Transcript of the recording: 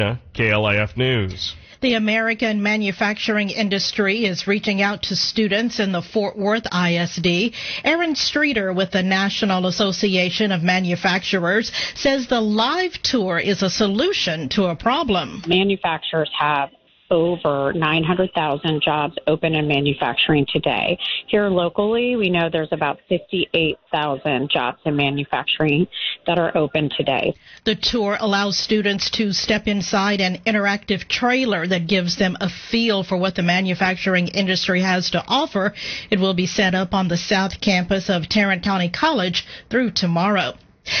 KLIF News. The American manufacturing industry is reaching out to students in the Fort Worth ISD. Aaron Streeter with the National Association of Manufacturers says the live tour is a solution to a problem. Manufacturers have over 900,000 jobs open in manufacturing today. Here locally, we know there's about 58,000 jobs in manufacturing that are open today. The tour allows students to step inside an interactive trailer that gives them a feel for what the manufacturing industry has to offer. It will be set up on the South Campus of Tarrant County College through tomorrow.